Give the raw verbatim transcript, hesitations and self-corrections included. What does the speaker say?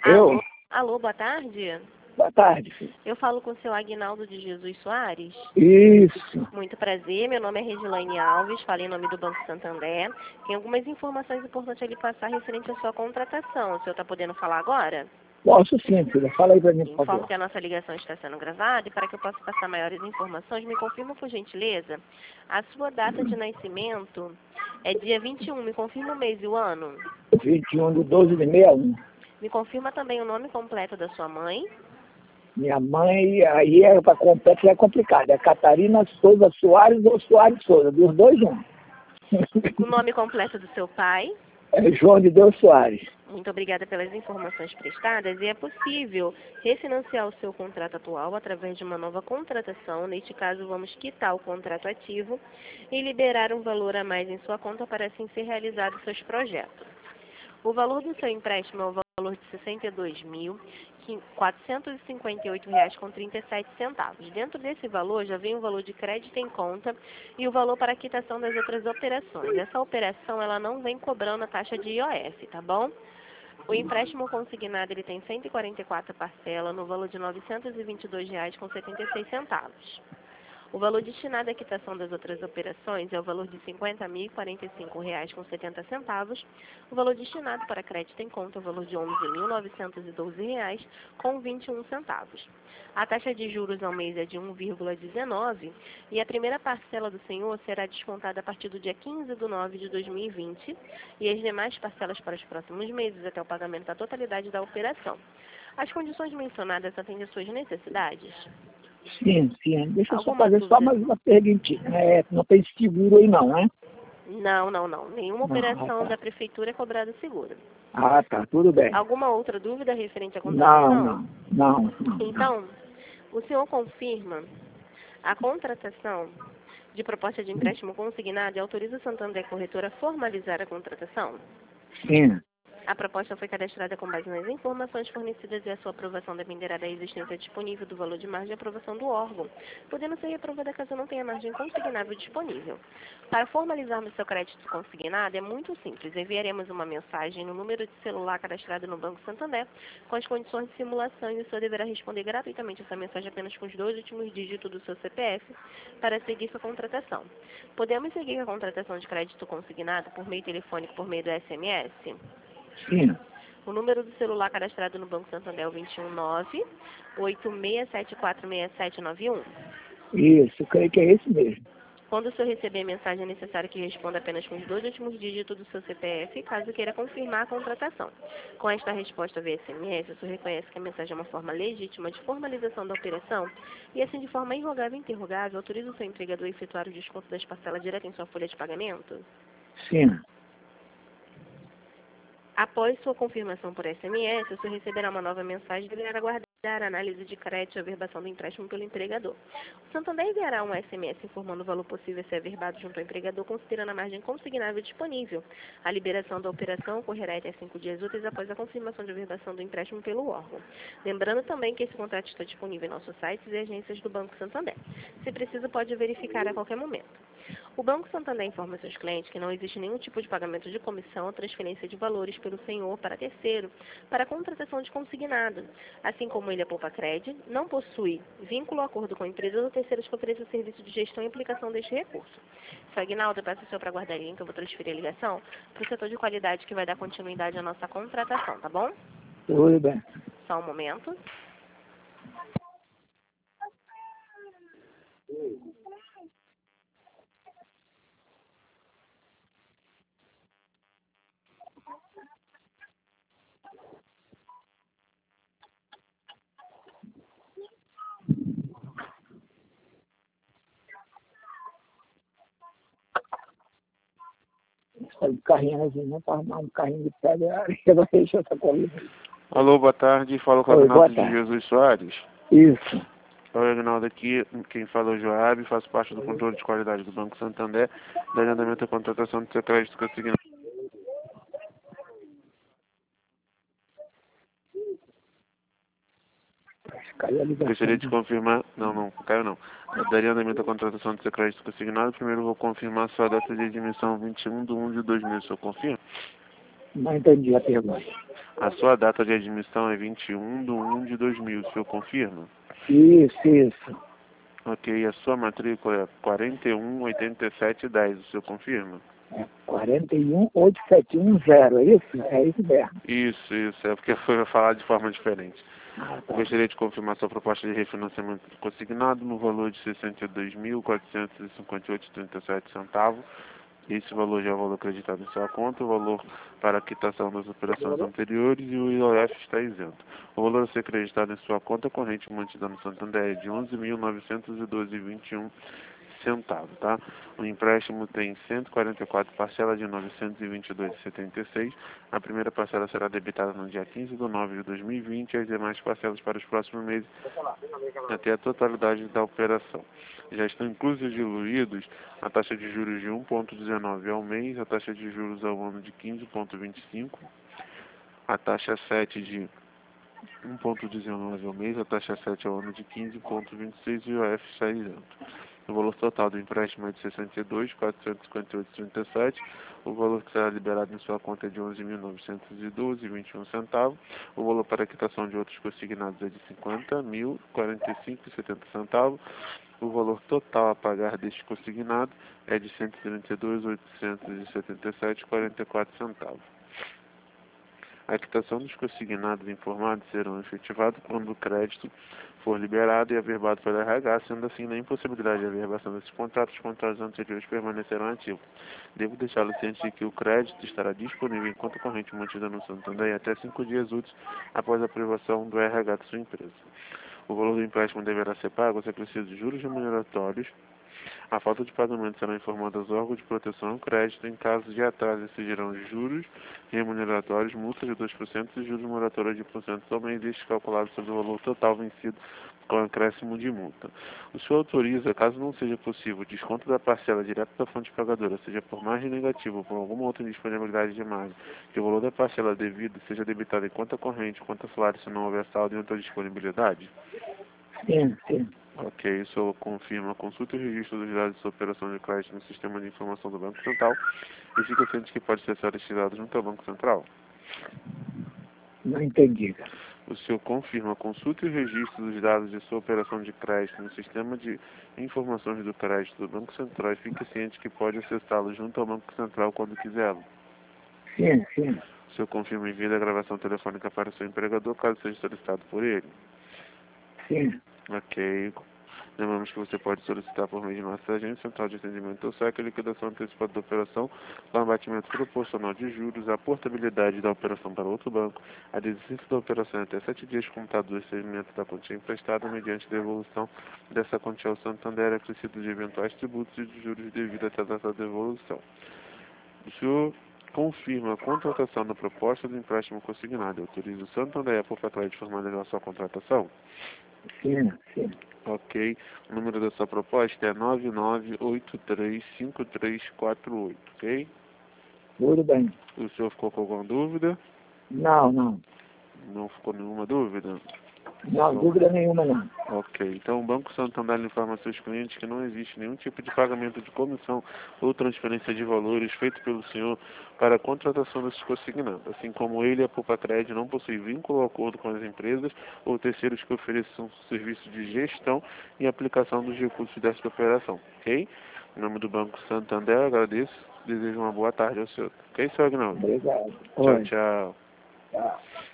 Eu? Alô, alô, boa tarde. Boa tarde, filho. Eu falo com o seu Aguinaldo de Jesus Soares. Isso. Muito prazer, meu nome é Regilaine Alves, falo em nome do Banco Santander. Tem algumas informações importantes a lhe passar referente à sua contratação. O senhor está podendo falar agora? Posso sim, filha. Fala aí pra mim, por Informo favor. que a nossa ligação está sendo gravada e para que eu possa passar maiores informações, me confirma, por gentileza, a sua data de nascimento é dia vinte e um. Me confirma o mês e o ano? vinte e um de doze de sessenta e um. Me confirma também o nome completo da sua mãe? Minha mãe, aí é para completo é complicado. É Catarina Souza Soares ou Soares Souza, dos dois um. O nome completo do seu pai? É João de Deus Soares. Muito obrigada pelas informações prestadas e é possível refinanciar o seu contrato atual através de uma nova contratação. Neste caso, vamos quitar o contrato ativo e liberar um valor a mais em sua conta para assim ser realizados seus projetos. O valor do seu empréstimo é o valor de sessenta e dois mil quatrocentos e cinquenta e oito reais com trinta e sete centavos. Dentro desse valor já vem o valor de crédito em conta e o valor para a quitação das outras operações. Essa operação ela não vem cobrando a taxa de I O F, tá bom? O empréstimo consignado ele tem cento e quarenta e quatro parcelas no valor de novecentos e vinte e dois reais com setenta e seis centavos. O valor destinado à quitação das outras operações é o valor de cinquenta mil e quarenta e cinco reais com setenta centavos. O valor destinado para crédito em conta é o valor de onze mil novecentos e doze reais com vinte e um centavos. A taxa de juros ao mês é de um vírgula dezenove e a primeira parcela do senhor será descontada a partir do dia quinze de nove de dois mil e vinte e as demais parcelas para os próximos meses até o pagamento da totalidade da operação. As condições mencionadas atendem às suas necessidades? Sim, sim. Deixa eu só Alguma fazer só dúvida? mais uma perguntinha. É, não tem seguro aí não, né? Não, não, não. Nenhuma Não, ah, operação da tá. prefeitura é cobrada seguro. Ah, tá. Tudo bem. Alguma outra dúvida referente à Não, contratação? não, não, não, não. Então, o senhor confirma a contratação de proposta de empréstimo consignado e autoriza o Santander Corretora a formalizar a contratação? Sim. A proposta foi cadastrada com base nas informações fornecidas e a sua aprovação dependerá da existência disponível do valor de margem de aprovação do órgão, podendo ser reprovada caso não tenha margem consignável disponível. Para formalizarmos seu crédito consignado é muito simples. Enviaremos uma mensagem no número de celular cadastrado no Banco Santander com as condições de simulação e o senhor deverá responder gratuitamente essa mensagem apenas com os dois últimos dígitos do seu C P F para seguir sua contratação. Podemos seguir a contratação de crédito consignado por meio telefônico por meio do S M S? Sim. O número do celular cadastrado no Banco Santander é o dois um nove, oito seis sete quatro seis sete nove um. Isso, creio que é esse mesmo. Quando o senhor receber a mensagem, é necessário que responda apenas com os dois últimos dígitos do seu C P F, caso queira confirmar a contratação. Com esta resposta via S M S, o senhor reconhece que a mensagem é uma forma legítima de formalização da operação e, assim, de forma irrogável e interrogável, autoriza o seu empregador a efetuar o desconto das parcelas direto em sua folha de pagamento? Sim. Após sua confirmação por S M S, o senhor receberá uma nova mensagem e deverá aguardar a análise de crédito e averbação do empréstimo pelo empregador. O Santander enviará um S M S informando o valor possível a ser averbado junto ao empregador, considerando a margem consignável disponível. A liberação da operação ocorrerá até cinco dias úteis após a confirmação de averbação do empréstimo pelo órgão. Lembrando também que esse contrato está disponível em nossos sites e agências do Banco Santander. Se preciso, pode verificar a qualquer momento. O Banco Santander informa seus clientes que não existe nenhum tipo de pagamento de comissão ou transferência de valores pelo senhor para terceiro para a contratação de consignado. Assim como ele é poupa-crédito, não possui vínculo ou acordo com empresas ou terceiros que ofereçam serviço de gestão e aplicação deste recurso. Seu Aguinaldo, eu peço ao senhor para guardar a linha, que eu vou transferir a ligação para o setor de qualidade que vai dar continuidade à nossa contratação, tá bom? Tudo bem. Só um momento. Sai de carrinho assim, não para arrumar um carrinho de pedra e areia, vai deixar essa corrida. Alô, boa tarde. Falo com o Oi, boa Aguinaldo de tarde. Jesus Soares. Isso. Oi, Aguinaldo aqui. Quem fala é o Joab, faço parte do controle de qualidade do Banco Santander, da andamento da contratação do seu crédito consignado. Caiu a ligação. Gostaria de confirmar... Não, não, caiu não. Eu daria andamento à contratação do seu crédito consignado. Primeiro vou confirmar sua data de admissão vinte e um de um de dois mil. O senhor confirma? Não entendi a pergunta. A sua data de admissão é vinte e um de um de dois mil, o senhor confirma? Isso, isso. Ok, a sua matrícula é quarenta e um, oitenta e sete, dez, o senhor confirma? É quarenta e um, oito sete um zero, é isso? É isso mesmo. Isso, isso, é porque foi falar de forma diferente. Ah, tá. Gostaria de confirmar sua proposta de refinanciamento consignado no valor de sessenta e dois mil, quatrocentos e cinquenta e oito reais e trinta e sete centavos. Esse valor já é o valor acreditado em sua conta, o valor para a quitação das operações anteriores e o I O F está isento. O valor a ser acreditado em sua conta corrente mantida no Santander é de onze mil novecentos e doze reais e vinte e um centavos, tá? O empréstimo tem cento e quarenta e quatro parcelas de novecentos e vinte e dois reais e setenta e seis centavos. A primeira parcela será debitada no dia quinze de nove de dois mil e vinte e as demais parcelas para os próximos meses até a totalidade da operação. Já estão inclusos e diluídos a taxa de juros de um vírgula dezenove ao mês, a taxa de juros ao ano de quinze vírgula vinte e cinco, a taxa sete de um vírgula dezenove ao mês, a taxa sete ao ano de quinze vírgula vinte e seis e o I O F está isento. O valor total do empréstimo é de sessenta e dois mil, quatrocentos e cinquenta e oito reais e trinta e sete centavos. O valor que será liberado em sua conta é de onze mil novecentos e doze reais e vinte e um centavos. O valor para a quitação de outros consignados é de cinquenta mil, quarenta e cinco reais e setenta centavos. O valor total a pagar deste consignado é de cento e trinta e dois mil, oitocentos e setenta e sete reais e quarenta e quatro centavos. A quitação dos consignados informados serão efetivados quando o crédito for liberado e averbado pela R H, sendo assim, na impossibilidade de averbação desses contratos, os contratos anteriores permanecerão ativos. Devo deixá-lo ciente de que o crédito estará disponível em conta corrente mantida no Santander até cinco dias úteis após a aprovação do R H de sua empresa. O valor do empréstimo deverá ser pago se acrescidos de juros remuneratórios. A falta de pagamento será informada aos órgãos de proteção ao crédito. Em caso de atraso, incidirão juros remuneratórios, multas de dois por cento e juros moratórios de um por cento ao mês, este calculado sobre o valor total vencido com acréscimo de multa. O senhor autoriza, caso não seja possível, o desconto da parcela direto da fonte pagadora, seja por margem negativa ou por alguma outra indisponibilidade de margem, que o valor da parcela devida seja debitado em conta corrente, conta salário, se não houver saldo e outra disponibilidade? Sim, sim. Ok, o senhor confirma, consulta o registro dos dados de sua operação de crédito no sistema de informação do Banco Central e fica ciente que pode acessar estes dados junto ao Banco Central. Não entendi, cara. O senhor confirma, consulta o registro dos dados de sua operação de crédito no sistema de informações do crédito do Banco Central e fica ciente que pode acessá-lo junto ao Banco Central quando quiser. Sim, sim. O senhor confirma envio da gravação telefônica para o seu empregador, caso seja solicitado por ele. Sim. Ok. Lembramos que você pode solicitar por meio de nossa agência central de atendimento ao S E C a liquidação antecipada da operação, o abatimento proporcional de juros, a portabilidade da operação para outro banco, a desistência da operação em até sete dias computados do recebimento da quantia emprestada mediante devolução dessa quantia ao Santander, acrescido de eventuais tributos e de juros devido até a data da devolução. O senhor confirma a contratação da proposta do empréstimo consignado e autoriza o Santander a Poupatrás de formalizar a sua contratação? Sim, sim. Ok. O número da sua proposta é nove nove oito três cinco três quatro oito, ok? Tudo bem. O senhor ficou com alguma dúvida? Não, não. Não ficou nenhuma dúvida? Não, dúvida nenhuma não. Ok. Então, o Banco Santander informa a seus clientes que não existe nenhum tipo de pagamento de comissão ou transferência de valores feito pelo senhor para a contratação desses consignados, assim como ele e a Poupa-Crédito não possuem vínculo ou acordo com as empresas ou terceiros que ofereçam serviço de gestão e aplicação dos recursos dessa operação, ok? Em nome do Banco Santander, agradeço. Desejo uma boa tarde ao senhor. Ok, senhor Agnaldo? Obrigado. Tchau, Oi. tchau. Tchau.